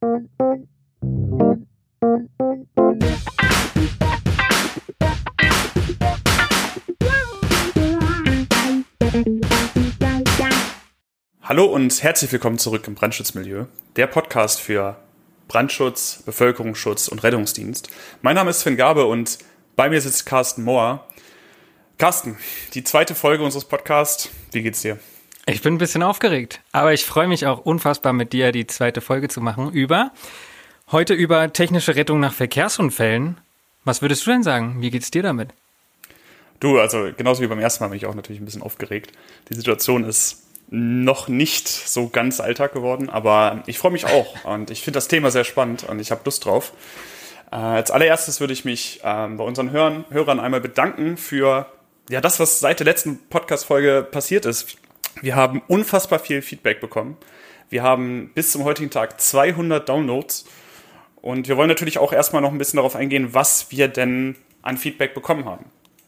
Hallo und herzlich willkommen zurück im Brandschutzmilieu, der Podcast für Brandschutz, Bevölkerungsschutz und Rettungsdienst. Mein Name ist Sven Gabe und bei mir sitzt Carsten Mohr. Carsten, die zweite Folge unseres Podcasts, wie geht's dir? Ich bin ein bisschen aufgeregt, aber ich freue mich auch unfassbar, mit dir die zweite Folge zu machen heute über technische Rettung nach Verkehrsunfällen. Was würdest du denn sagen? Wie geht's dir damit? Du, also genauso wie beim ersten Mal bin ich auch natürlich ein bisschen aufgeregt. Die Situation ist noch nicht so ganz Alltag geworden, aber ich freue mich auch und ich finde das Thema sehr spannend und ich habe Lust drauf. Als allererstes würde ich mich bei unseren Hörern einmal bedanken für das, was seit der letzten Podcast-Folge passiert ist. Wir haben unfassbar viel Feedback bekommen. Wir haben bis zum heutigen Tag 200 Downloads und wir wollen natürlich auch erstmal noch ein bisschen darauf eingehen, was wir denn an Feedback bekommen haben.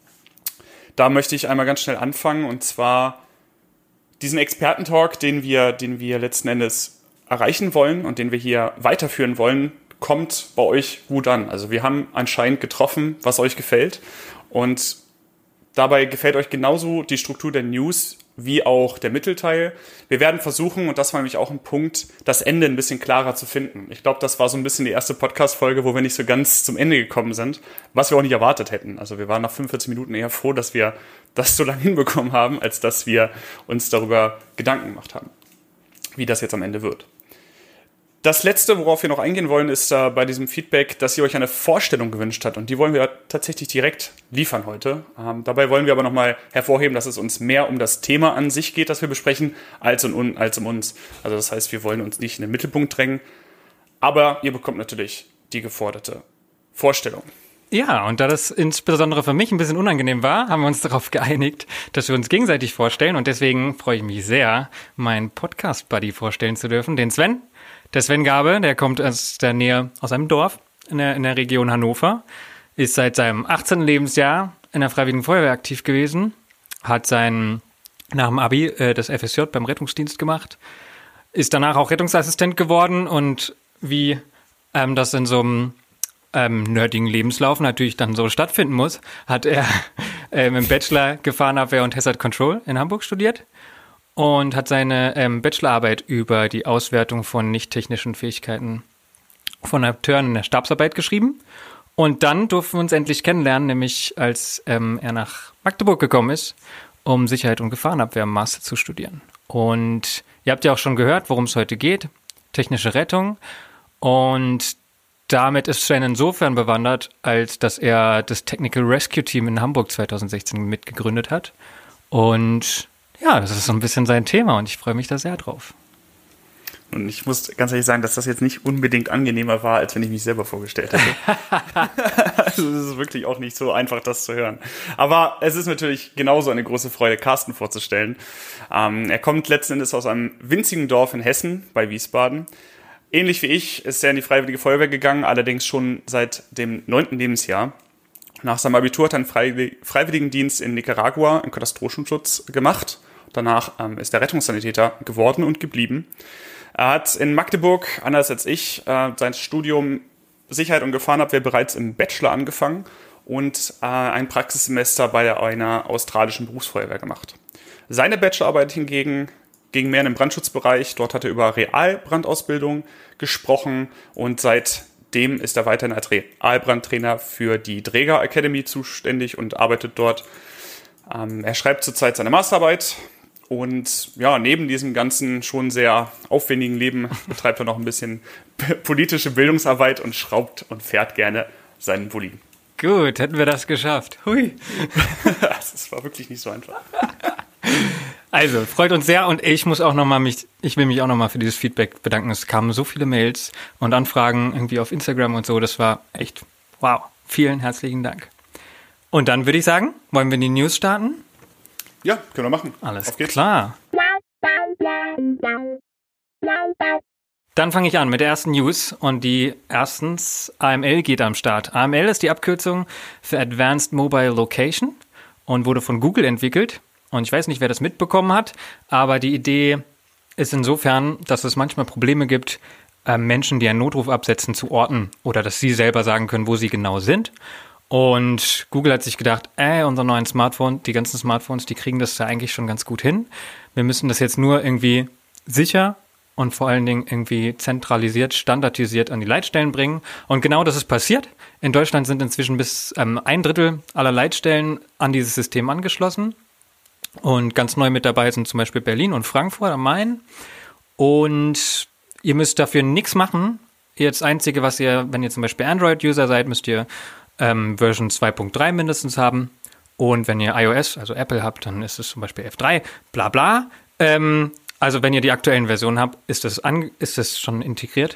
Da möchte ich einmal ganz schnell anfangen und zwar diesen Expertentalk, den wir letzten Endes erreichen wollen und den wir hier weiterführen wollen, kommt bei euch gut an. Also wir haben anscheinend getroffen, was euch gefällt und dabei gefällt euch genauso die Struktur der News wie auch der Mittelteil. Wir werden versuchen, und das war nämlich auch ein Punkt, das Ende ein bisschen klarer zu finden. Ich glaube, das war so ein bisschen die erste Podcast-Folge, wo wir nicht so ganz zum Ende gekommen sind, was wir auch nicht erwartet hätten. Also wir waren nach 45 Minuten eher froh, dass wir das so lange hinbekommen haben, als dass wir uns darüber Gedanken gemacht haben, wie das jetzt am Ende wird. Das Letzte, worauf wir noch eingehen wollen, ist bei diesem Feedback, dass ihr euch eine Vorstellung gewünscht habt. Und die wollen wir tatsächlich direkt liefern heute. Dabei wollen wir aber nochmal hervorheben, dass es uns mehr um das Thema an sich geht, das wir besprechen, als um uns. Also das heißt, wir wollen uns nicht in den Mittelpunkt drängen. Aber ihr bekommt natürlich die geforderte Vorstellung. Ja, und da das insbesondere für mich ein bisschen unangenehm war, haben wir uns darauf geeinigt, dass wir uns gegenseitig vorstellen. Und deswegen freue ich mich sehr, meinen Podcast-Buddy vorstellen zu dürfen, den Sven. Der Sven Gabe, der kommt aus einem Dorf in der Region Hannover, ist seit seinem 18. Lebensjahr in der Freiwilligen Feuerwehr aktiv gewesen, hat nach dem Abi das FSJ beim Rettungsdienst gemacht, ist danach auch Rettungsassistent geworden und wie das in so einem nerdigen Lebenslauf natürlich dann so stattfinden muss, hat er im Bachelor Gefahrenabwehr und Hazard Control in Hamburg studiert. Und hat seine Bachelorarbeit über die Auswertung von nicht-technischen Fähigkeiten von Akteuren in der Stabsarbeit geschrieben. Und dann durften wir uns endlich kennenlernen, nämlich als er nach Magdeburg gekommen ist, um Sicherheit und Gefahrenabwehr im Master zu studieren. Und ihr habt ja auch schon gehört, worum es heute geht, technische Rettung. Und damit ist Sven insofern bewandert, als dass er das Technical Rescue Team in Hamburg 2016 mitgegründet hat. Und ja, das ist so ein bisschen sein Thema und ich freue mich da sehr drauf. Und ich muss ganz ehrlich sagen, dass das jetzt nicht unbedingt angenehmer war, als wenn ich mich selber vorgestellt hätte. Also es ist wirklich auch nicht so einfach, das zu hören. Aber es ist natürlich genauso eine große Freude, Carsten vorzustellen. Er kommt letzten Endes aus einem winzigen Dorf in Hessen bei Wiesbaden. Ähnlich wie ich ist er in die Freiwillige Feuerwehr gegangen, allerdings schon seit dem 9. Lebensjahr. Nach seinem Abitur hat er einen Freiwilligendienst in Nicaragua im Katastrophenschutz gemacht. Danach ist er Rettungssanitäter geworden und geblieben. Er hat in Magdeburg, anders als ich, sein Studium Sicherheit und Gefahrenabwehr bereits im Bachelor angefangen und ein Praxissemester bei einer australischen Berufsfeuerwehr gemacht. Seine Bachelorarbeit hingegen ging mehr in den Brandschutzbereich. Dort hat er über Realbrandausbildung gesprochen und seitdem ist er weiterhin als Realbrandtrainer für die Dräger Academy zuständig und arbeitet dort. Er schreibt zurzeit seine Masterarbeit und ja, neben diesem ganzen schon sehr aufwendigen Leben betreibt er noch ein bisschen politische Bildungsarbeit und schraubt und fährt gerne seinen Bulli. Gut, hätten wir das geschafft. Hui. Das war wirklich nicht so einfach. Also, freut uns sehr und ich will mich auch nochmal für dieses Feedback bedanken. Es kamen so viele Mails und Anfragen irgendwie auf Instagram und so. Das war echt wow. Vielen herzlichen Dank. Und dann würde ich sagen, wollen wir die News starten? Ja, können wir machen. Alles klar. Dann fange ich an mit der ersten News und die erstens, AML geht am Start. AML ist die Abkürzung für Advanced Mobile Location und wurde von Google entwickelt. Und ich weiß nicht, wer das mitbekommen hat, aber die Idee ist insofern, dass es manchmal Probleme gibt, Menschen, die einen Notruf absetzen, zu orten oder dass sie selber sagen können, wo sie genau sind. Und Google hat sich gedacht, unser neuen Smartphone, die ganzen Smartphones, die kriegen das da eigentlich schon ganz gut hin. Wir müssen das jetzt nur irgendwie sicher und vor allen Dingen irgendwie zentralisiert, standardisiert an die Leitstellen bringen. Und genau das ist passiert. In Deutschland sind inzwischen bis 1/3 aller Leitstellen an dieses System angeschlossen. Und ganz neu mit dabei sind zum Beispiel Berlin und Frankfurt am Main. Und ihr müsst dafür nichts machen. Das Einzige, was ihr, wenn ihr zum Beispiel Android-User seid, müsst ihr Version 2.3 mindestens haben. Und wenn ihr iOS, also Apple habt, dann ist es zum Beispiel F3, bla bla. Also wenn ihr die aktuellen Versionen habt, ist das schon integriert.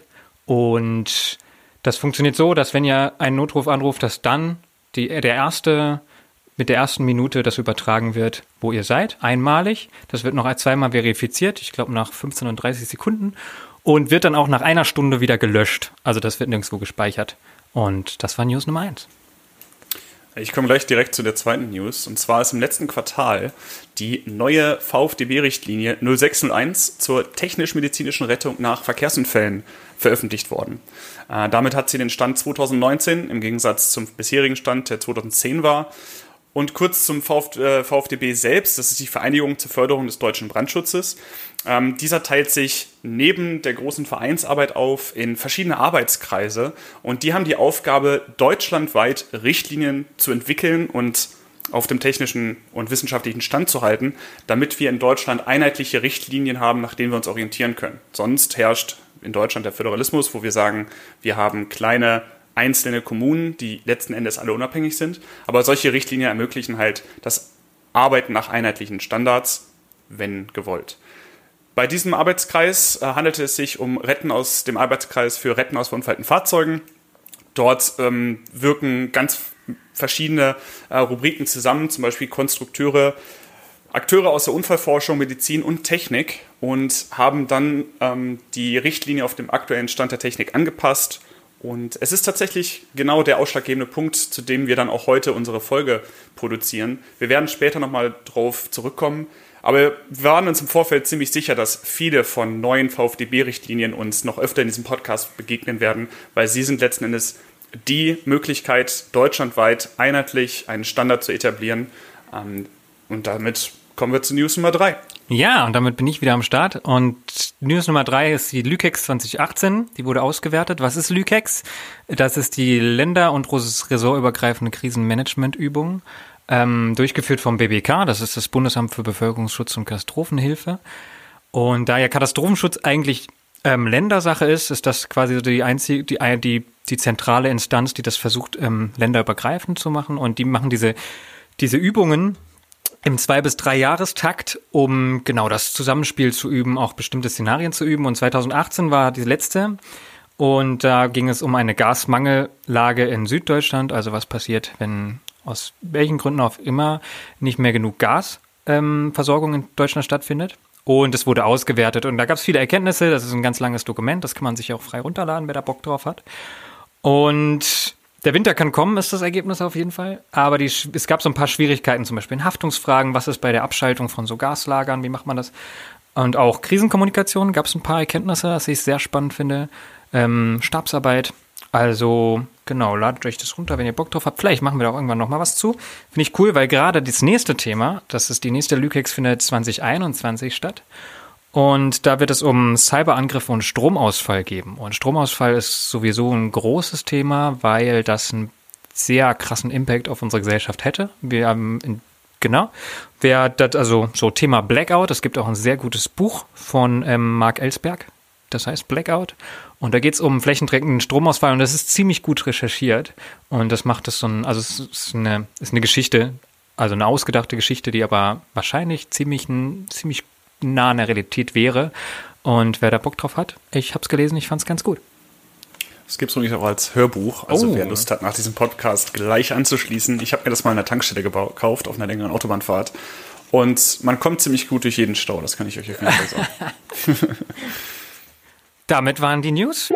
Und das funktioniert so, dass wenn ihr einen Notruf anruft, dass dann mit der ersten Minute das übertragen wird, wo ihr seid, einmalig. Das wird noch zweimal verifiziert, ich glaube nach 15 und 30 Sekunden. Und wird dann auch nach einer Stunde wieder gelöscht. Also das wird nirgendwo gespeichert. Und das war News Nummer 1. Ich komme gleich direkt zu der zweiten News. Und zwar ist im letzten Quartal die neue VfDB-Richtlinie 0601 zur technisch-medizinischen Rettung nach Verkehrsunfällen veröffentlicht worden. Damit hat sie den Stand 2019 im Gegensatz zum bisherigen Stand, der 2010 war. Und kurz zum VfDB selbst, das ist die Vereinigung zur Förderung des deutschen Brandschutzes. Dieser teilt sich neben der großen Vereinsarbeit auf in verschiedene Arbeitskreise und die haben die Aufgabe, deutschlandweit Richtlinien zu entwickeln und auf dem technischen und wissenschaftlichen Stand zu halten, damit wir in Deutschland einheitliche Richtlinien haben, nach denen wir uns orientieren können. Sonst herrscht in Deutschland der Föderalismus, wo wir sagen, wir haben kleine einzelne Kommunen, die letzten Endes alle unabhängig sind. Aber solche Richtlinien ermöglichen halt das Arbeiten nach einheitlichen Standards, wenn gewollt. Bei diesem Arbeitskreis handelte es sich um dem Arbeitskreis für Retten aus verunfallten Fahrzeugen. Dort wirken ganz verschiedene Rubriken zusammen, zum Beispiel Konstrukteure, Akteure aus der Unfallforschung, Medizin und Technik und haben dann die Richtlinie auf dem aktuellen Stand der Technik angepasst. Und es ist tatsächlich genau der ausschlaggebende Punkt, zu dem wir dann auch heute unsere Folge produzieren. Wir werden später nochmal drauf zurückkommen, aber wir waren uns im Vorfeld ziemlich sicher, dass viele von neuen VfDB-Richtlinien uns noch öfter in diesem Podcast begegnen werden, weil sie sind letzten Endes die Möglichkeit, deutschlandweit einheitlich einen Standard zu etablieren. Und damit kommen wir zu News Nummer 3. Ja, und damit bin ich wieder am Start. Und News Nummer 3 ist die LÜKEX 2018. Die wurde ausgewertet. Was ist LÜKEX? Das ist die länder- und ressortübergreifende Krisenmanagementübung, durchgeführt vom BBK. Das ist das Bundesamt für Bevölkerungsschutz und Katastrophenhilfe. Und da ja Katastrophenschutz eigentlich Ländersache ist das quasi so die zentrale Instanz, die das versucht, länderübergreifend zu machen. Und die machen diese Übungen im 2- bis 3-Jahrestakt, um genau das Zusammenspiel zu üben, auch bestimmte Szenarien zu üben. Und 2018 war die letzte. Und da ging es um eine Gasmangellage in Süddeutschland. Also was passiert, wenn aus welchen Gründen auch immer nicht mehr genug Gasversorgung in Deutschland stattfindet. Und es wurde ausgewertet. Und da gab es viele Erkenntnisse. Das ist ein ganz langes Dokument. Das kann man sich auch frei runterladen, wer da Bock drauf hat. Und der Winter kann kommen, ist das Ergebnis auf jeden Fall. Aber es gab so ein paar Schwierigkeiten, zum Beispiel in Haftungsfragen. Was ist bei der Abschaltung von so Gaslagern? Wie macht man das? Und auch Krisenkommunikation gab es ein paar Erkenntnisse, was ich sehr spannend finde. Stabsarbeit. Also genau, ladet euch das runter, wenn ihr Bock drauf habt. Vielleicht machen wir da auch irgendwann nochmal was zu. Finde ich cool, weil gerade das nächste Thema, das ist die nächste LÜKEX, findet 2021 statt. Und da wird es um Cyberangriffe und Stromausfall geben. Und Stromausfall ist sowieso ein großes Thema, weil das einen sehr krassen Impact auf unsere Gesellschaft hätte. Also so Thema Blackout. Es gibt auch ein sehr gutes Buch von Mark Ellsberg. Das heißt Blackout. Und da geht es um flächendeckenden Stromausfall. Und das ist ziemlich gut recherchiert. Und das macht es es ist eine Geschichte, also eine ausgedachte Geschichte, die aber wahrscheinlich ziemlich nah an der Realität wäre. Und wer da Bock drauf hat, ich habe es gelesen, ich fand es ganz gut. Es gibt es übrigens auch als Hörbuch, also wer Lust hat, nach diesem Podcast gleich anzuschließen. Ich habe mir das mal in der Tankstelle gekauft, auf einer längeren Autobahnfahrt. Und man kommt ziemlich gut durch jeden Stau, das kann ich euch auf jeden Fall sagen. Damit waren die News.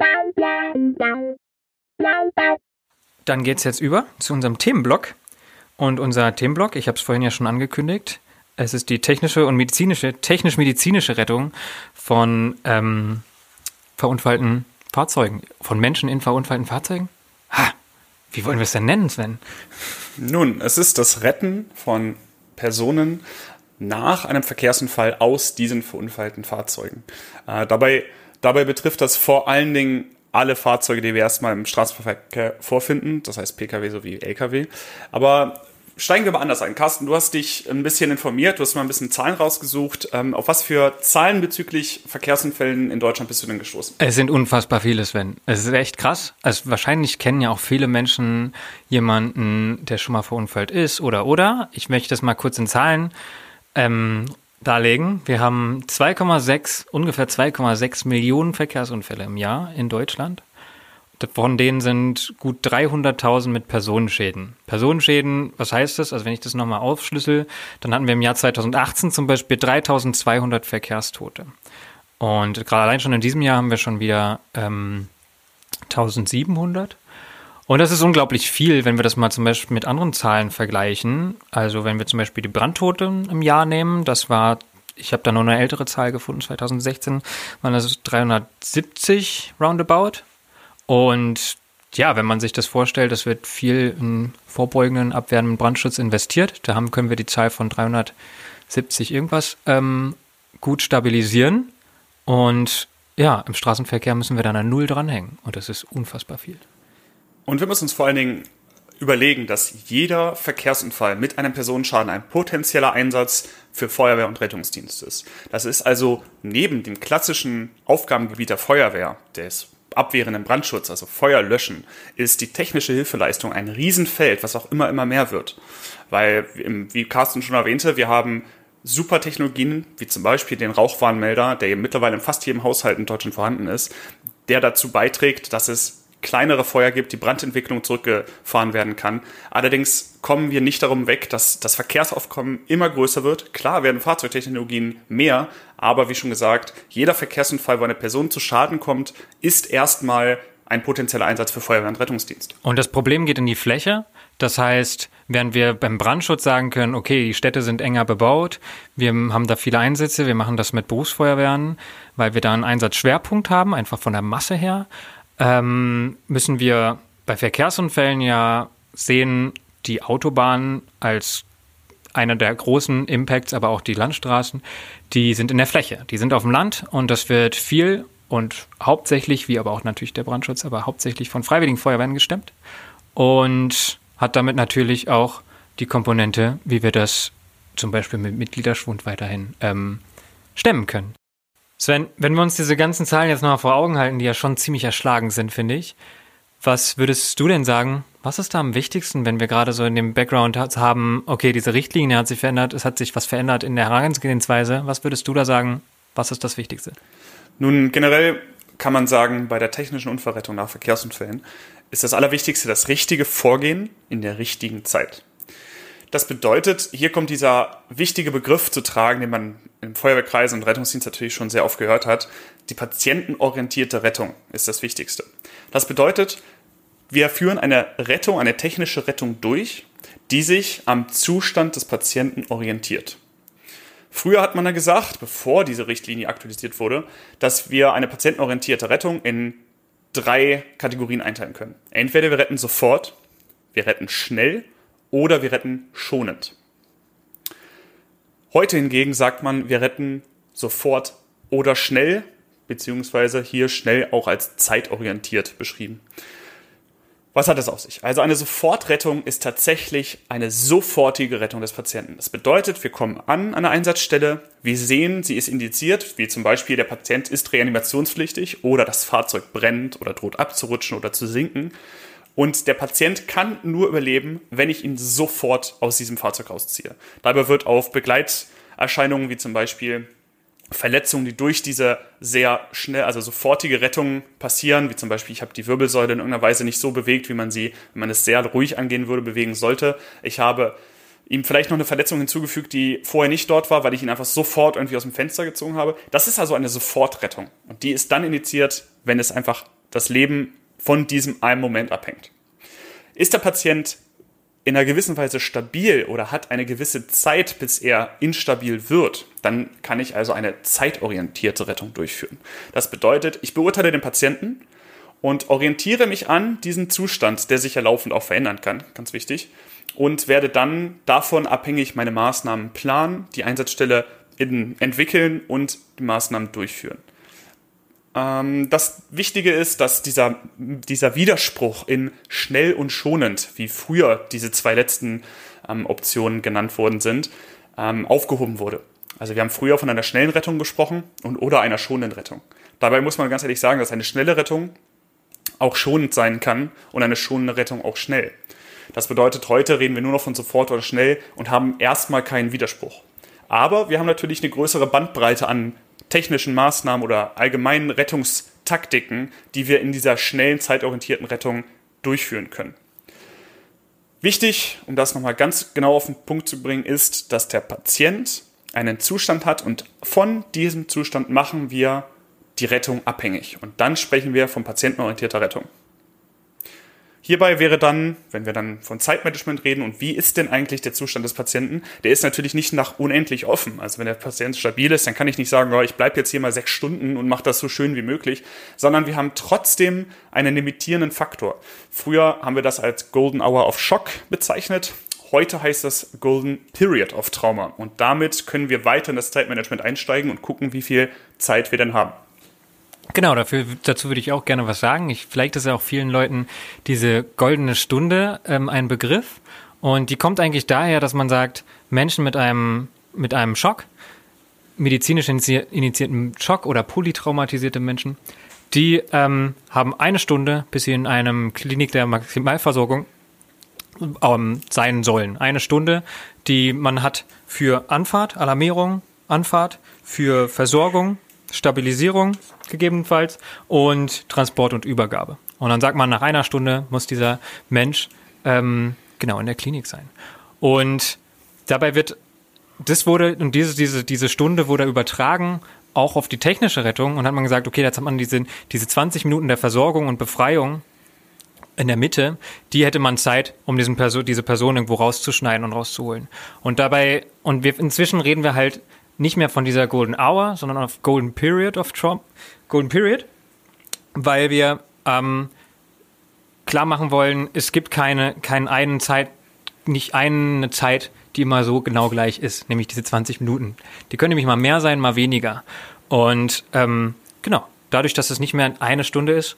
Dann geht's jetzt über zu unserem Themenblock. Und unser Themenblock, ich habe es vorhin ja schon angekündigt, es ist die technisch-medizinische Rettung von verunfallten Fahrzeugen. Von Menschen in verunfallten Fahrzeugen? Wie wollen wir es denn nennen, Sven? Nun, es ist das Retten von Personen nach einem Verkehrsunfall aus diesen verunfallten Fahrzeugen. Dabei betrifft das vor allen Dingen alle Fahrzeuge, die wir erstmal im Straßenverkehr vorfinden, das heißt Pkw sowie Lkw. Aber steigen wir mal anders ein. Carsten, du hast dich ein bisschen informiert, du hast mal ein bisschen Zahlen rausgesucht. Auf was für Zahlen bezüglich Verkehrsunfällen in Deutschland bist du denn gestoßen? Es sind unfassbar viele, Sven. Es ist echt krass. Also wahrscheinlich kennen ja auch viele Menschen jemanden, der schon mal verunfallt ist oder. Ich möchte das mal kurz in Zahlen darlegen. Wir haben ungefähr 2,6 Millionen Verkehrsunfälle im Jahr in Deutschland. Von denen sind gut 300.000 mit Personenschäden. Personenschäden, was heißt das? Also wenn ich das nochmal aufschlüssel, dann hatten wir im Jahr 2018 zum Beispiel 3.200 Verkehrstote. Und gerade allein schon in diesem Jahr haben wir schon wieder 1.700. Und das ist unglaublich viel, wenn wir das mal zum Beispiel mit anderen Zahlen vergleichen. Also wenn wir zum Beispiel die Brandtote im Jahr nehmen, ich habe da nur eine ältere Zahl gefunden, 2016 waren das 370 roundabout. Und ja, wenn man sich das vorstellt, das wird viel in vorbeugenden, abwehrenden Brandschutz investiert. Da können wir die Zahl von 370 irgendwas gut stabilisieren. Und ja, im Straßenverkehr müssen wir dann eine 0 dranhängen. Und das ist unfassbar viel. Und wir müssen uns vor allen Dingen überlegen, dass jeder Verkehrsunfall mit einem Personenschaden ein potenzieller Einsatz für Feuerwehr und Rettungsdienst ist. Das ist also neben dem klassischen Aufgabengebiet der Feuerwehr, des abwehrenden Brandschutz, also Feuer löschen, ist die technische Hilfeleistung ein Riesenfeld, was auch immer mehr wird. Weil, wie Carsten schon erwähnte, wir haben super Technologien, wie zum Beispiel den Rauchwarnmelder, der mittlerweile in fast jedem Haushalt in Deutschland vorhanden ist, der dazu beiträgt, dass es kleinere Feuer gibt, die Brandentwicklung zurückgefahren werden kann. Allerdings kommen wir nicht darum weg, dass das Verkehrsaufkommen immer größer wird. Klar werden Fahrzeugtechnologien mehr, aber wie schon gesagt, jeder Verkehrsunfall, wo eine Person zu Schaden kommt, ist erstmal ein potenzieller Einsatz für Feuerwehr und Rettungsdienst. Und das Problem geht in die Fläche. Das heißt, während wir beim Brandschutz sagen können, okay, die Städte sind enger bebaut, wir haben da viele Einsätze, wir machen das mit Berufsfeuerwehren, weil wir da einen Einsatzschwerpunkt haben, einfach von der Masse her, müssen wir bei Verkehrsunfällen ja sehen, die Autobahnen als einer der großen Impacts, aber auch die Landstraßen, die sind in der Fläche, die sind auf dem Land und das wird viel und hauptsächlich, wie aber auch natürlich der Brandschutz, aber hauptsächlich von freiwilligen Feuerwehren gestemmt und hat damit natürlich auch die Komponente, wie wir das zum Beispiel mit Mitgliederschwund weiterhin stemmen können. Sven, wenn wir uns diese ganzen Zahlen jetzt nochmal vor Augen halten, die ja schon ziemlich erschlagend sind, finde ich, was würdest du denn sagen, was ist da am wichtigsten, wenn wir gerade so in dem Background haben, okay, diese Richtlinie hat sich verändert, es hat sich was verändert in der Herangehensweise, was würdest du da sagen, was ist das Wichtigste? Nun, generell kann man sagen, bei der technischen Unfallrettung nach Verkehrsunfällen ist das Allerwichtigste das richtige Vorgehen in der richtigen Zeit. Das bedeutet, hier kommt dieser wichtige Begriff zu tragen, den man im Feuerwehrkreis und Rettungsdienst natürlich schon sehr oft gehört hat. Die patientenorientierte Rettung ist das Wichtigste. Das bedeutet, wir führen eine Rettung, eine technische Rettung durch, die sich am Zustand des Patienten orientiert. Früher hat man ja gesagt, bevor diese Richtlinie aktualisiert wurde, dass wir eine patientenorientierte Rettung in 3 Kategorien einteilen können. Entweder wir retten sofort, wir retten schnell oder wir retten schonend. Heute hingegen sagt man, wir retten sofort oder schnell, beziehungsweise hier schnell auch als zeitorientiert beschrieben. Was hat es auf sich? Also eine Sofortrettung ist tatsächlich eine sofortige Rettung des Patienten. Das bedeutet, wir kommen an einer Einsatzstelle, wir sehen, sie ist indiziert, wie zum Beispiel der Patient ist reanimationspflichtig oder das Fahrzeug brennt oder droht abzurutschen oder zu sinken. Und der Patient kann nur überleben, wenn ich ihn sofort aus diesem Fahrzeug rausziehe. Dabei wird auf Begleiterscheinungen wie zum Beispiel Verletzungen, die durch diese sehr schnell, also sofortige Rettung passieren, wie zum Beispiel, ich habe die Wirbelsäule in irgendeiner Weise nicht so bewegt, wie man sie, wenn man es sehr ruhig angehen würde, bewegen sollte. Ich habe ihm vielleicht noch eine Verletzung hinzugefügt, die vorher nicht dort war, weil ich ihn einfach sofort irgendwie aus dem Fenster gezogen habe. Das ist also eine Sofortrettung. Und die ist dann initiiert, wenn es einfach das Leben von diesem einen Moment abhängt. Ist der Patient in einer gewissen Weise stabil oder hat eine gewisse Zeit, bis er instabil wird, dann kann ich also eine zeitorientierte Rettung durchführen. Das bedeutet, ich beurteile den Patienten und orientiere mich an diesen Zustand, der sich ja laufend auch verändern kann, ganz wichtig, und werde dann davon abhängig meine Maßnahmen planen, die Einsatzstelle entwickeln und die Maßnahmen durchführen. Das Wichtige ist, dass dieser Widerspruch in schnell und schonend, wie früher diese zwei letzten Optionen genannt worden sind, aufgehoben wurde. Also wir haben früher von einer schnellen Rettung gesprochen oder einer schonenden Rettung. Dabei muss man ganz ehrlich sagen, dass eine schnelle Rettung auch schonend sein kann und eine schonende Rettung auch schnell. Das bedeutet, heute reden wir nur noch von sofort oder schnell und haben erstmal keinen Widerspruch. Aber wir haben natürlich eine größere Bandbreite an technischen Maßnahmen oder allgemeinen Rettungstaktiken, die wir in dieser schnellen, zeitorientierten Rettung durchführen können. Wichtig, um das nochmal ganz genau auf den Punkt zu bringen, ist, dass der Patient einen Zustand hat und von diesem Zustand machen wir die Rettung abhängig. Und dann sprechen wir von patientenorientierter Rettung. Hierbei wäre dann, wenn wir dann von Zeitmanagement reden und wie ist denn eigentlich der Zustand des Patienten, der ist natürlich nicht nach unendlich offen. Also wenn der Patient stabil ist, dann kann ich nicht sagen, oh, ich bleibe jetzt hier mal 6 Stunden und mache das so schön wie möglich, sondern wir haben trotzdem einen limitierenden Faktor. Früher haben wir das als Golden Hour of Shock bezeichnet. Heute heißt das Golden Period of Trauma. Und damit können wir weiter in das Zeitmanagement einsteigen und gucken, wie viel Zeit wir denn haben. Genau, dazu würde ich auch gerne was sagen. Vielleicht ist ja auch vielen Leuten diese goldene Stunde ein Begriff. Und die kommt eigentlich daher, dass man sagt, Menschen mit einem Schock, medizinisch initiierten Schock oder polytraumatisierte Menschen, die haben 1 Stunde, bis sie in einem Klinik der Maximalversorgung sein sollen. 1 Stunde, die man hat für Anfahrt, Alarmierung, Anfahrt, für Versorgung, Stabilisierung gegebenenfalls und Transport und Übergabe. Und dann sagt man, nach 1 Stunde muss dieser Mensch in der Klinik sein. Und dabei diese Stunde wurde übertragen auch auf die technische Rettung und hat man gesagt, okay, jetzt hat man diese 20 Minuten der Versorgung und Befreiung in der Mitte, die hätte man Zeit, um diese Person irgendwo rauszuschneiden und rauszuholen. Inzwischen reden wir halt nicht mehr von dieser Golden Hour, sondern auf Golden Period of Trauma. Golden Period, weil wir klar machen wollen, es gibt nicht eine Zeit, die immer so genau gleich ist, nämlich diese 20 Minuten. Die können nämlich mal mehr sein, mal weniger. Und dadurch, dass es nicht mehr 1 Stunde ist,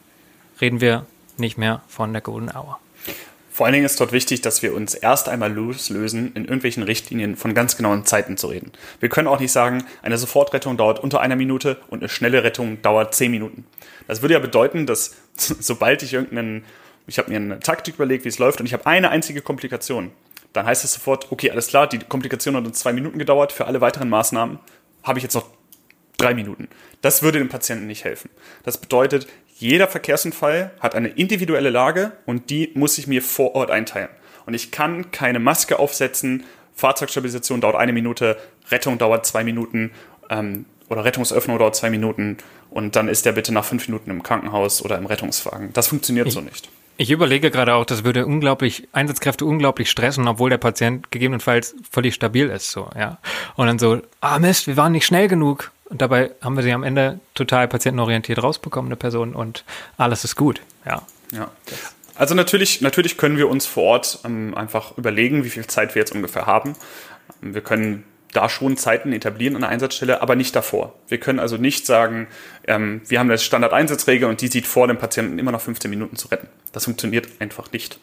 reden wir nicht mehr von der Golden Hour. Vor allen Dingen ist dort wichtig, dass wir uns erst einmal loslösen, in irgendwelchen Richtlinien von ganz genauen Zeiten zu reden. Wir können auch nicht sagen, eine Sofortrettung dauert unter 1 Minute und eine schnelle Rettung dauert 10 Minuten. Das würde ja bedeuten, dass sobald ich habe mir eine Taktik überlegt, wie es läuft und ich habe eine einzige Komplikation, dann heißt es sofort, okay, alles klar, die Komplikation hat uns 2 Minuten gedauert, für alle weiteren Maßnahmen habe ich jetzt noch 3 Minuten. Das würde dem Patienten nicht helfen. Das bedeutet, jeder Verkehrsunfall hat eine individuelle Lage und die muss ich mir vor Ort einteilen. Und ich kann keine Maske aufsetzen, Fahrzeugstabilisation dauert 1 Minute, Rettung dauert 2 Minuten oder Rettungsöffnung dauert 2 Minuten und dann ist der bitte nach 5 Minuten im Krankenhaus oder im Rettungswagen. Das funktioniert so nicht. Ich überlege gerade auch, das würde Einsatzkräfte unglaublich stressen, obwohl der Patient gegebenenfalls völlig stabil ist. So, ja. Und dann so, Mist, wir waren nicht schnell genug. Und dabei haben wir sie am Ende total patientenorientiert rausbekommen, eine Person, und alles ist gut. Ja. Also natürlich können wir uns vor Ort einfach überlegen, wie viel Zeit wir jetzt ungefähr haben. Wir können da schon Zeiten etablieren an der Einsatzstelle, aber nicht davor. Wir können also nicht sagen, wir haben eine Standardeinsatzregel und die sieht vor, dem Patienten immer noch 15 Minuten zu retten. Das funktioniert einfach nicht.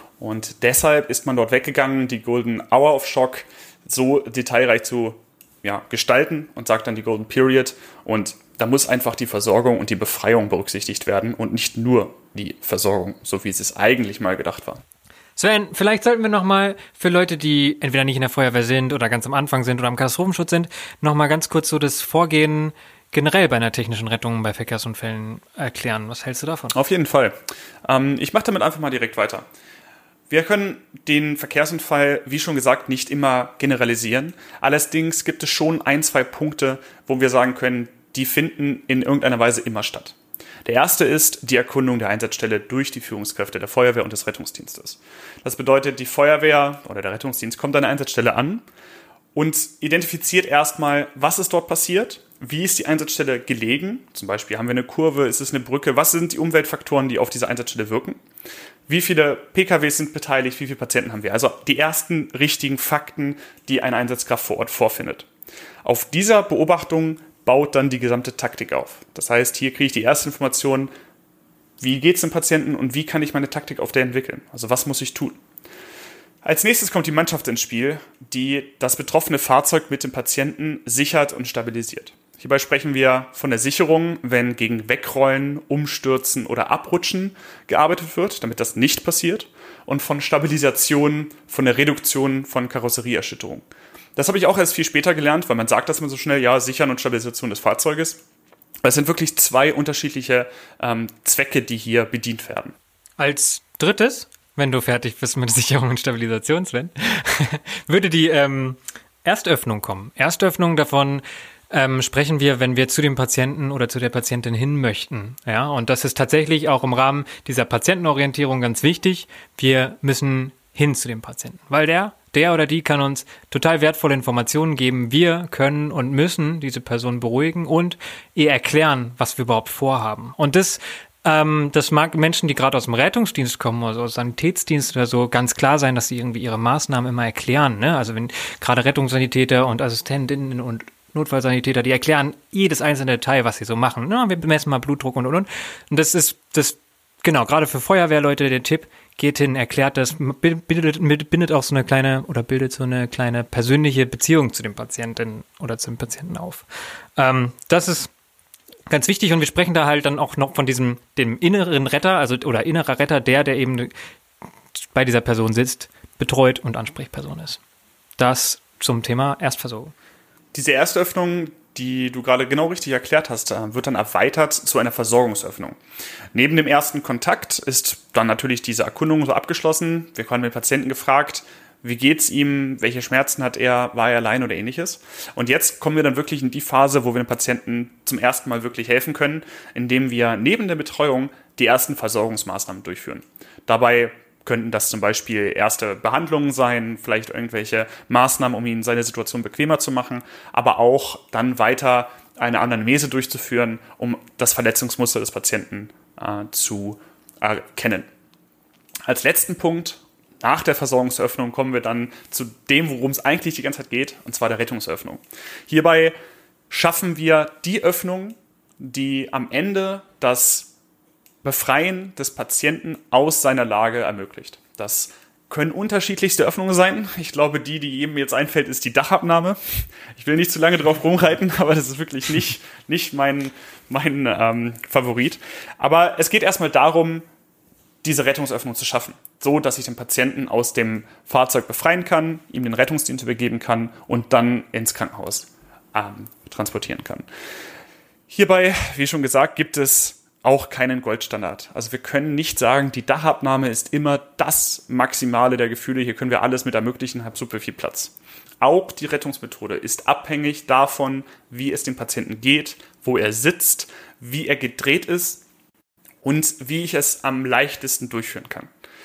Und deshalb ist man dort weggegangen, die Golden Hour of Shock so detailreich zu gestalten und sagt dann die Golden Period. Und da muss einfach die Versorgung und die Befreiung berücksichtigt werden und nicht nur die Versorgung, so wie es eigentlich mal gedacht war. Sven, vielleicht sollten wir nochmal für Leute, die entweder nicht in der Feuerwehr sind oder ganz am Anfang sind oder am Katastrophenschutz sind, nochmal ganz kurz so das Vorgehen generell bei einer technischen Rettung bei Verkehrsunfällen erklären. Was hältst du davon? Auf jeden Fall. Ich mache damit einfach mal direkt weiter. Wir können den Verkehrsunfall, wie schon gesagt, nicht immer generalisieren. Allerdings gibt es schon 1, 2 Punkte, wo wir sagen können, die finden in irgendeiner Weise immer statt. Der erste ist die Erkundung der Einsatzstelle durch die Führungskräfte der Feuerwehr und des Rettungsdienstes. Das bedeutet, die Feuerwehr oder der Rettungsdienst kommt an der Einsatzstelle an und identifiziert erstmal, was ist dort passiert, wie ist die Einsatzstelle gelegen, zum Beispiel haben wir eine Kurve, ist es eine Brücke, was sind die Umweltfaktoren, die auf diese Einsatzstelle wirken, wie viele PKWs sind beteiligt, wie viele Patienten haben wir, also die ersten richtigen Fakten, die eine Einsatzkraft vor Ort vorfindet. Auf dieser Beobachtung baut dann die gesamte Taktik auf. Das heißt, hier kriege ich die erste Information, wie geht es dem Patienten und wie kann ich meine Taktik auf der entwickeln, also was muss ich tun. Als nächstes kommt die Mannschaft ins Spiel, die das betroffene Fahrzeug mit dem Patienten sichert und stabilisiert. Hierbei sprechen wir von der Sicherung, wenn gegen Wegrollen, Umstürzen oder Abrutschen gearbeitet wird, damit das nicht passiert, und von Stabilisation, von der Reduktion von Karosserieerschütterung. Das habe ich auch erst viel später gelernt, weil man sagt das immer so schnell, ja, Sichern und Stabilisation des Fahrzeuges. Es sind wirklich zwei unterschiedliche Zwecke, die hier bedient werden. Als drittes, wenn du fertig bist mit Sicherung und Stabilisation, Sven, würde die Erstöffnung kommen. Erstöffnung davon sprechen wir, wenn wir zu dem Patienten oder zu der Patientin hin möchten. Ja, und das ist tatsächlich auch im Rahmen dieser Patientenorientierung ganz wichtig. Wir müssen hin zu dem Patienten, weil der oder die kann uns total wertvolle Informationen geben. Wir können und müssen diese Person beruhigen und ihr erklären, was wir überhaupt vorhaben. Und das mag Menschen, die gerade aus dem Rettungsdienst kommen, also aus Sanitätsdienst oder so, ganz klar sein, dass sie irgendwie ihre Maßnahmen immer erklären. Ne? Also wenn gerade Rettungssanitäter und Assistentinnen und Notfallsanitäter, die erklären jedes einzelne Detail, was sie so machen. Ja, wir messen mal Blutdruck und. Und das ist genau, gerade für Feuerwehrleute der Tipp, geht hin, erklärt das, bindet auch so eine kleine oder bildet so eine kleine persönliche Beziehung zu dem Patienten oder zum Patienten auf. Das ist ganz wichtig und wir sprechen da halt dann auch noch von dem inneren Retter, also oder innerer Retter, der eben bei dieser Person sitzt, betreut und Ansprechperson ist. Das zum Thema Erstversorgung. Diese Erstöffnung, die du gerade genau richtig erklärt hast, wird dann erweitert zu einer Versorgungsöffnung. Neben dem ersten Kontakt ist dann natürlich diese Erkundung so abgeschlossen. Wir haben den Patienten gefragt, wie geht's ihm, welche Schmerzen hat er, war er allein oder ähnliches. Und jetzt kommen wir dann wirklich in die Phase, wo wir dem Patienten zum ersten Mal wirklich helfen können, indem wir neben der Betreuung die ersten Versorgungsmaßnahmen durchführen. Dabei könnten das zum Beispiel erste Behandlungen sein, vielleicht irgendwelche Maßnahmen, um ihm seine Situation bequemer zu machen, aber auch dann weiter eine Anamnese durchzuführen, um das Verletzungsmuster des Patienten zu erkennen. Als letzten Punkt, nach der Versorgungsöffnung, kommen wir dann zu dem, worum es eigentlich die ganze Zeit geht, und zwar der Rettungsöffnung. Hierbei schaffen wir die Öffnung, die am Ende das Befreien des Patienten aus seiner Lage ermöglicht. Das können unterschiedlichste Öffnungen sein. Ich glaube, die jedem jetzt einfällt, ist die Dachabnahme. Ich will nicht zu lange drauf rumreiten, aber das ist wirklich nicht mein Favorit. Aber es geht erstmal darum, diese Rettungsöffnung zu schaffen, so dass ich den Patienten aus dem Fahrzeug befreien kann, ihm den Rettungsdienst übergeben kann und dann ins Krankenhaus transportieren kann. Hierbei, wie schon gesagt, gibt es auch keinen Goldstandard. Also wir können nicht sagen, die Dachabnahme ist immer das Maximale der Gefühle, hier können wir alles mit ermöglichen, habe super viel Platz. Auch die Rettungsmethode ist abhängig davon, wie es dem Patienten geht, wo er sitzt, wie er gedreht ist und wie ich es am leichtesten durchführen kann.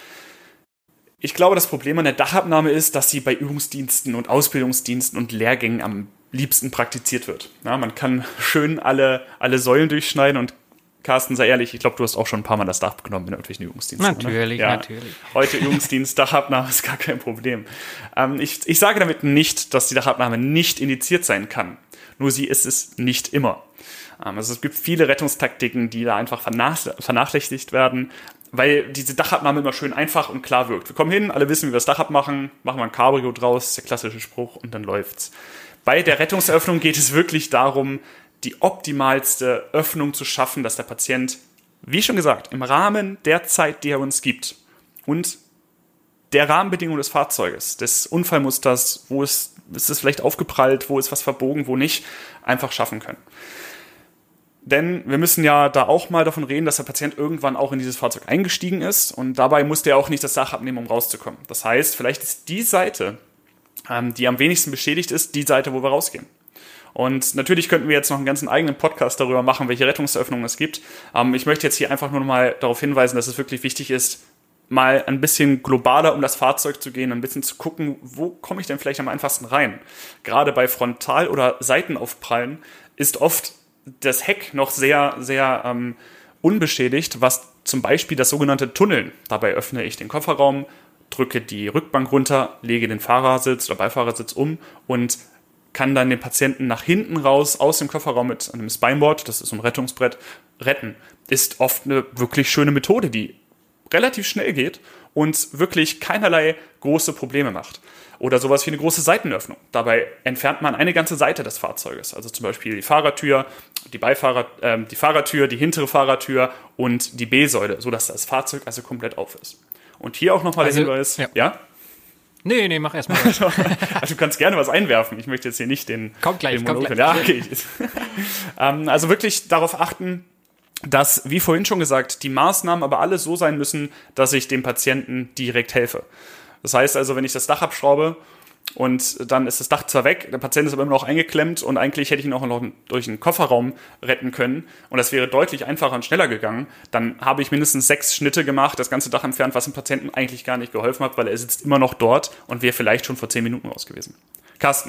Ich glaube, das Problem an der Dachabnahme ist, dass sie bei Übungsdiensten und Ausbildungsdiensten und Lehrgängen am liebsten praktiziert wird. Ja, man kann schön alle Säulen durchschneiden und Carsten, sei ehrlich, ich glaube, du hast auch schon ein paar Mal das Dach genommen in irgendwelchen Übungsdiensten. Natürlich, ja, natürlich. Heute Übungsdienst, Dachabnahme ist gar kein Problem. Ich sage damit nicht, dass die Dachabnahme nicht indiziert sein kann. Nur sie ist es nicht immer. Also es gibt viele Rettungstaktiken, die da einfach vernachlässigt werden, weil diese Dachabnahme immer schön einfach und klar wirkt. Wir kommen hin, alle wissen, wie wir das Dach abmachen, machen wir ein Cabrio draus, ist der klassische Spruch und dann läuft's. Bei der Rettungseröffnung geht es wirklich darum, die optimalste Öffnung zu schaffen, dass der Patient, wie schon gesagt, im Rahmen der Zeit, die er uns gibt und der Rahmenbedingungen des Fahrzeuges, des Unfallmusters, wo ist es vielleicht aufgeprallt, wo ist was verbogen, wo nicht, einfach schaffen können. Denn wir müssen ja da auch mal davon reden, dass der Patient irgendwann auch in dieses Fahrzeug eingestiegen ist und dabei musste er auch nicht das Dach abnehmen, um rauszukommen. Das heißt, vielleicht ist die Seite, die am wenigsten beschädigt ist, die Seite, wo wir rausgehen. Und natürlich könnten wir jetzt noch einen ganzen eigenen Podcast darüber machen, welche Rettungsöffnungen es gibt. Ich möchte jetzt hier einfach nur mal darauf hinweisen, dass es wirklich wichtig ist, mal ein bisschen globaler um das Fahrzeug zu gehen, ein bisschen zu gucken, wo komme ich denn vielleicht am einfachsten rein. Gerade bei Frontal- oder Seitenaufprallen ist oft das Heck noch sehr, sehr unbeschädigt, was zum Beispiel das sogenannte Tunneln. Dabei öffne ich den Kofferraum, drücke die Rückbank runter, lege den Fahrersitz oder Beifahrersitz um und kann dann den Patienten nach hinten raus aus dem Kofferraum mit einem Spineboard, das ist so ein Rettungsbrett, retten. Ist oft eine wirklich schöne Methode, die relativ schnell geht und wirklich keinerlei große Probleme macht. Oder sowas wie eine große Seitenöffnung. Dabei entfernt man eine ganze Seite des Fahrzeuges. Also zum Beispiel die Fahrertür, die Fahrertür, die hintere Fahrertür und die B-Säule, sodass das Fahrzeug also komplett auf ist. Und hier auch nochmal der Hinweis. Ja? Nee, mach erst mal. Also du kannst gerne was einwerfen. Ich möchte jetzt hier nicht den... Kommt gleich. Ja, okay. Also wirklich darauf achten, dass, wie vorhin schon gesagt, die Maßnahmen aber alle so sein müssen, dass ich dem Patienten direkt helfe. Das heißt also, wenn ich das Dach abschraube und dann ist das Dach zwar weg, der Patient ist aber immer noch eingeklemmt und eigentlich hätte ich ihn auch noch durch den Kofferraum retten können und das wäre deutlich einfacher und schneller gegangen, dann habe ich mindestens 6 Schnitte gemacht, das ganze Dach entfernt, was dem Patienten eigentlich gar nicht geholfen hat, weil er sitzt immer noch dort und wäre vielleicht schon vor 10 Minuten raus gewesen. Carsten.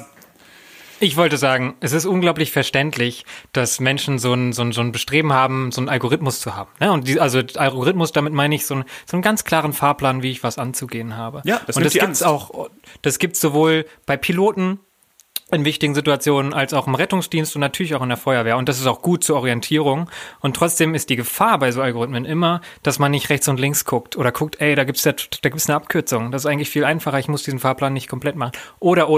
Ich wollte sagen, es ist unglaublich verständlich, dass Menschen so ein Bestreben haben, so einen Algorithmus zu haben. Ne? Und also Algorithmus, damit meine ich so einen ganz klaren Fahrplan, wie ich was anzugehen habe. Ja, und das gibt's auch, das gibt's sowohl bei Piloten in wichtigen Situationen als auch im Rettungsdienst und natürlich auch in der Feuerwehr. Und das ist auch gut zur Orientierung. Und trotzdem ist die Gefahr bei so Algorithmen immer, dass man nicht rechts und links guckt oder guckt, da gibt's eine Abkürzung. Das ist eigentlich viel einfacher. Ich muss diesen Fahrplan nicht komplett machen. Oder.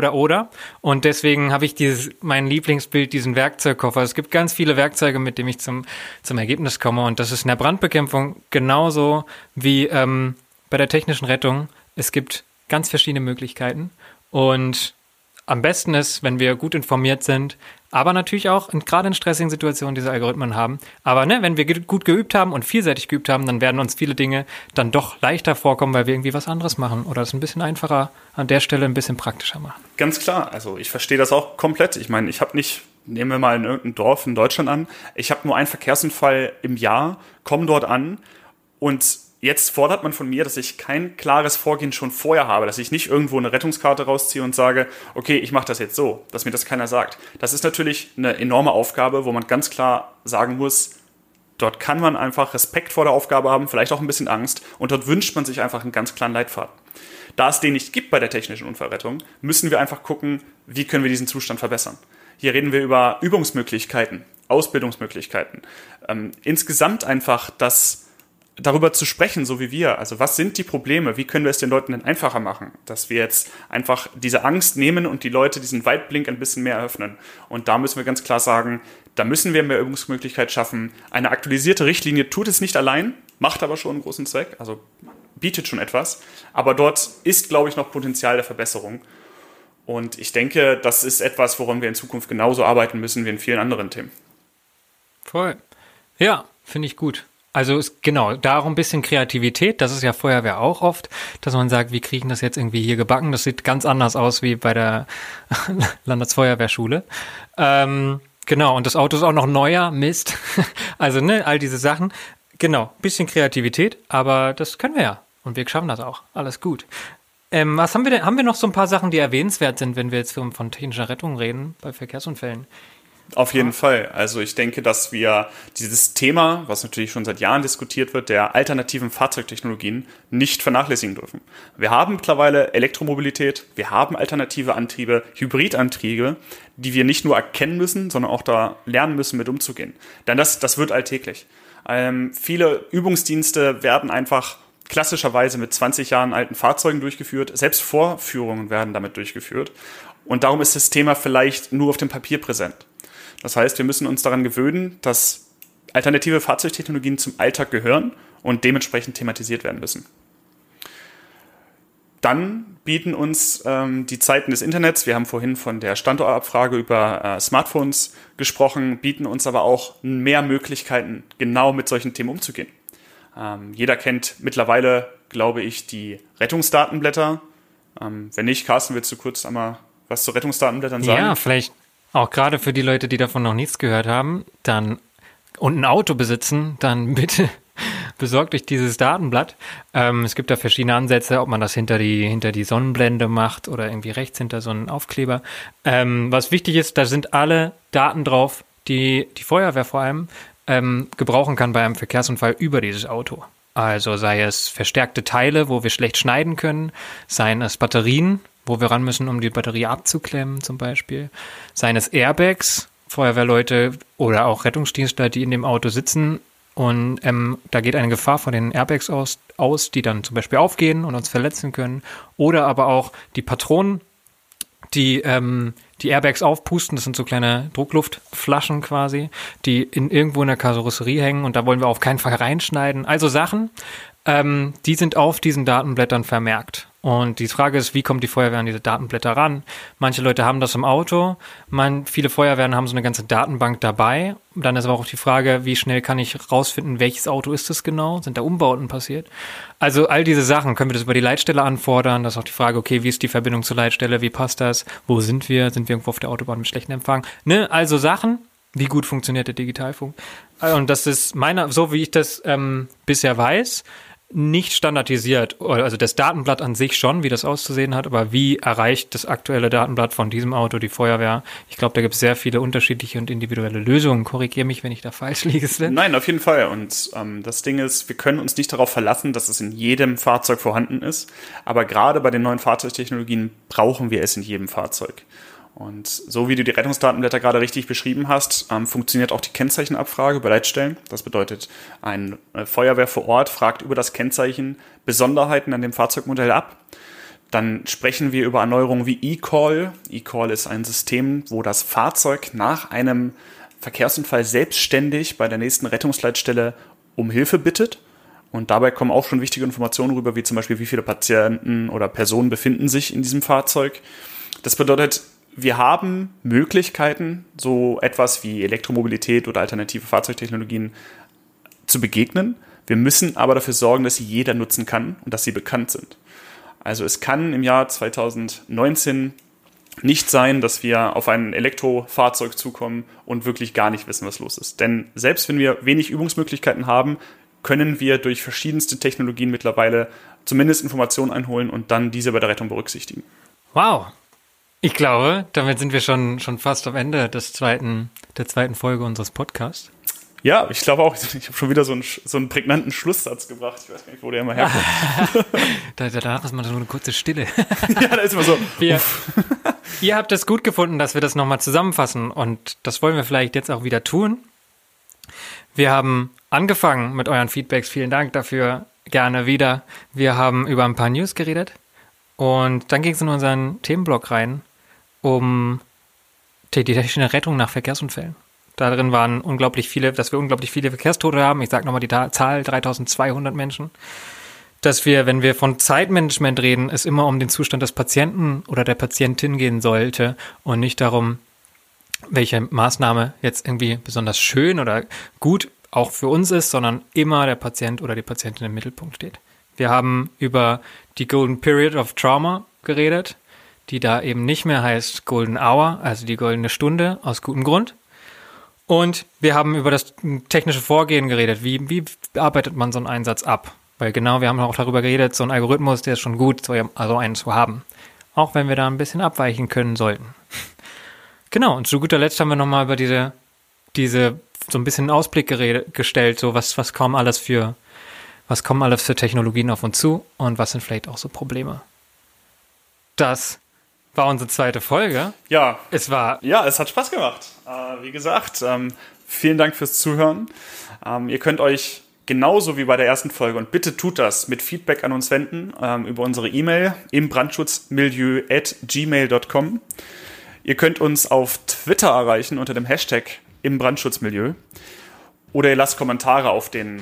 Und deswegen habe ich mein Lieblingsbild, diesen Werkzeugkoffer. Es gibt ganz viele Werkzeuge, mit denen ich zum Ergebnis komme. Und das ist in der Brandbekämpfung genauso wie bei der technischen Rettung. Es gibt ganz verschiedene Möglichkeiten. Und am besten ist, wenn wir gut informiert sind, aber natürlich auch gerade in stressigen Situationen diese Algorithmen haben. Aber wenn wir gut geübt haben und vielseitig geübt haben, dann werden uns viele Dinge dann doch leichter vorkommen, weil wir irgendwie was anderes machen oder es ein bisschen einfacher an der Stelle ein bisschen praktischer machen. Ganz klar, also ich verstehe das auch komplett. Ich meine, nehmen wir mal in irgendein Dorf in Deutschland an, ich habe nur einen Verkehrsunfall im Jahr, komme dort an und jetzt fordert man von mir, dass ich kein klares Vorgehen schon vorher habe, dass ich nicht irgendwo eine Rettungskarte rausziehe und sage, okay, ich mache das jetzt so, dass mir das keiner sagt. Das ist natürlich eine enorme Aufgabe, wo man ganz klar sagen muss, dort kann man einfach Respekt vor der Aufgabe haben, vielleicht auch ein bisschen Angst und dort wünscht man sich einfach einen ganz klaren Leitfaden. Da es den nicht gibt bei der technischen Unfallrettung, müssen wir einfach gucken, wie können wir diesen Zustand verbessern. Hier reden wir über Übungsmöglichkeiten, Ausbildungsmöglichkeiten, insgesamt einfach darüber zu sprechen, so wie wir. Also was sind die Probleme? Wie können wir es den Leuten denn einfacher machen? Dass wir jetzt einfach diese Angst nehmen und die Leute diesen Weitblick ein bisschen mehr eröffnen. Und da müssen wir ganz klar sagen, da müssen wir mehr Übungsmöglichkeit schaffen. Eine aktualisierte Richtlinie tut es nicht allein, macht aber schon einen großen Zweck, also bietet schon etwas. Aber dort ist, glaube ich, noch Potenzial der Verbesserung. Und ich denke, das ist etwas, woran wir in Zukunft genauso arbeiten müssen wie in vielen anderen Themen. Voll. Ja, finde ich gut. Also genau, darum ein bisschen Kreativität, das ist ja Feuerwehr auch oft, dass man sagt, wir kriegen das jetzt irgendwie hier gebacken, das sieht ganz anders aus wie bei der Landesfeuerwehrschule. Genau, und das Auto ist auch noch neuer, Mist, also all diese Sachen. Genau, bisschen Kreativität, aber das können wir ja und wir schaffen das auch, alles gut. Was haben wir denn? Haben wir noch so ein paar Sachen, die erwähnenswert sind, wenn wir jetzt von technischer Rettung reden, bei Verkehrsunfällen? Auf jeden Fall. Also ich denke, dass wir dieses Thema, was natürlich schon seit Jahren diskutiert wird, der alternativen Fahrzeugtechnologien nicht vernachlässigen dürfen. Wir haben mittlerweile Elektromobilität, wir haben alternative Antriebe, Hybridantriebe, die wir nicht nur erkennen müssen, sondern auch da lernen müssen, mit umzugehen. Denn das wird alltäglich. Viele Übungsdienste werden einfach klassischerweise mit 20 Jahren alten Fahrzeugen durchgeführt. Selbst Vorführungen werden damit durchgeführt. Und darum ist das Thema vielleicht nur auf dem Papier präsent. Das heißt, wir müssen uns daran gewöhnen, dass alternative Fahrzeugtechnologien zum Alltag gehören und dementsprechend thematisiert werden müssen. Dann bieten uns die Zeiten des Internets, wir haben vorhin von der Standortabfrage über Smartphones gesprochen, bieten uns aber auch mehr Möglichkeiten, genau mit solchen Themen umzugehen. Jeder kennt mittlerweile, glaube ich, die Rettungsdatenblätter. Wenn nicht, Carsten, willst du kurz einmal was zu Rettungsdatenblättern sagen? Ja, vielleicht Auch gerade für die Leute, die davon noch nichts gehört haben, und ein Auto besitzen, dann bitte besorgt euch dieses Datenblatt. Es gibt da verschiedene Ansätze, ob man das hinter die Sonnenblende macht oder irgendwie rechts hinter so einen Aufkleber. Was wichtig ist, da sind alle Daten drauf, die Feuerwehr vor allem gebrauchen kann bei einem Verkehrsunfall über dieses Auto. Also sei es verstärkte Teile, wo wir schlecht schneiden können, seien es Batterien, wo wir ran müssen, um die Batterie abzuklemmen zum Beispiel, seien es Airbags, Feuerwehrleute oder auch Rettungsdienstler, die in dem Auto sitzen und da geht eine Gefahr von den Airbags aus, die dann zum Beispiel aufgehen und uns verletzen können, oder aber auch die Patronen, die Airbags aufpusten. Das sind so kleine Druckluftflaschen quasi, die irgendwo in der Karosserie hängen, und da wollen wir auf keinen Fall reinschneiden. Also Sachen, die sind auf diesen Datenblättern vermerkt. Und die Frage ist, wie kommt die Feuerwehr an diese Datenblätter ran? Manche Leute haben das im Auto, viele Feuerwehren haben so eine ganze Datenbank dabei. Dann ist aber auch die Frage, wie schnell kann ich rausfinden, welches Auto ist das genau? Sind da Umbauten passiert? Also all diese Sachen, können wir das über die Leitstelle anfordern? Das ist auch die Frage, okay, wie ist die Verbindung zur Leitstelle? Wie passt das? Wo sind wir? Sind wir irgendwo auf der Autobahn mit schlechtem Empfang? Ne? Also Sachen, wie gut funktioniert der Digitalfunk? Und das ist so wie ich das bisher weiß, nicht standardisiert, also das Datenblatt an sich schon, wie das auszusehen hat, aber wie erreicht das aktuelle Datenblatt von diesem Auto die Feuerwehr? Ich glaube, da gibt es sehr viele unterschiedliche und individuelle Lösungen. Korrigiere mich, wenn ich da falsch liege, Sven. Nein, auf jeden Fall. Und das Ding ist, wir können uns nicht darauf verlassen, dass es in jedem Fahrzeug vorhanden ist, aber gerade bei den neuen Fahrzeugtechnologien brauchen wir es in jedem Fahrzeug. Und so wie du die Rettungsdatenblätter gerade richtig beschrieben hast, funktioniert auch die Kennzeichenabfrage bei Leitstellen. Das bedeutet, ein Feuerwehr vor Ort fragt über das Kennzeichen Besonderheiten an dem Fahrzeugmodell ab. Dann sprechen wir über Erneuerungen wie eCall. eCall ist ein System, wo das Fahrzeug nach einem Verkehrsunfall selbstständig bei der nächsten Rettungsleitstelle um Hilfe bittet. Und dabei kommen auch schon wichtige Informationen rüber, wie zum Beispiel, wie viele Patienten oder Personen befinden sich in diesem Fahrzeug. Das bedeutet, wir haben Möglichkeiten, so etwas wie Elektromobilität oder alternative Fahrzeugtechnologien zu begegnen. Wir müssen aber dafür sorgen, dass sie jeder nutzen kann und dass sie bekannt sind. Also es kann im Jahr 2019 nicht sein, dass wir auf ein Elektrofahrzeug zukommen und wirklich gar nicht wissen, was los ist. Denn selbst wenn wir wenig Übungsmöglichkeiten haben, können wir durch verschiedenste Technologien mittlerweile zumindest Informationen einholen und dann diese bei der Rettung berücksichtigen. Wow. Ich glaube, damit sind wir schon fast am Ende der zweiten Folge unseres Podcasts. Ja, ich glaube auch. Ich habe schon wieder so einen prägnanten Schlusssatz gebracht. Ich weiß gar nicht, wo der immer herkommt. Danach ist mal so eine kurze Stille. Ja, da ist immer so. Ihr habt es gut gefunden, dass wir das nochmal zusammenfassen, und das wollen wir vielleicht jetzt auch wieder tun. Wir haben angefangen mit euren Feedbacks. Vielen Dank dafür. Gerne wieder. Wir haben über ein paar News geredet, und dann ging es in unseren Themenblock rein um die technische Rettung nach Verkehrsunfällen. Darin waren dass wir unglaublich viele Verkehrstote haben. Ich sage nochmal die Zahl, 3200 Menschen. Dass wir, wenn wir von Zeitmanagement reden, es immer um den Zustand des Patienten oder der Patientin gehen sollte und nicht darum, welche Maßnahme jetzt irgendwie besonders schön oder gut auch für uns ist, sondern immer der Patient oder die Patientin im Mittelpunkt steht. Wir haben über die Golden Period of Trauma geredet, die da eben nicht mehr heißt Golden Hour, also die goldene Stunde, aus gutem Grund. Und wir haben über das technische Vorgehen geredet. Wie arbeitet man so einen Einsatz ab? Weil genau, wir haben auch darüber geredet, so ein Algorithmus, der ist schon gut, so einen zu haben. Auch wenn wir da ein bisschen abweichen können sollten. Genau, und zu guter Letzt haben wir nochmal über diese so ein bisschen Ausblick gestellt, so was kommen alles für Technologien auf uns zu und was sind vielleicht auch so Probleme. Das war unsere zweite Folge. Ja. Es hat Spaß gemacht. Wie gesagt, vielen Dank fürs Zuhören. Ihr könnt euch genauso wie bei der ersten Folge, und bitte tut das, mit Feedback an uns wenden, über unsere E-Mail im brandschutzmilieu@gmail.com. Ihr könnt uns auf Twitter erreichen unter dem Hashtag im Brandschutzmilieu. Oder ihr lasst Kommentare auf den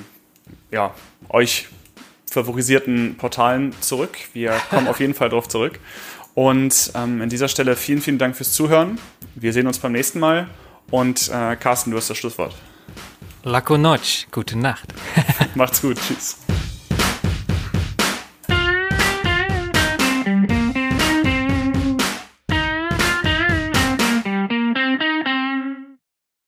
euch favorisierten Portalen zurück. Wir kommen auf jeden Fall drauf zurück. Und an dieser Stelle vielen, vielen Dank fürs Zuhören. Wir sehen uns beim nächsten Mal. Und Carsten, du hast das Schlusswort. Laco Noc, gute Nacht. Macht's gut, tschüss.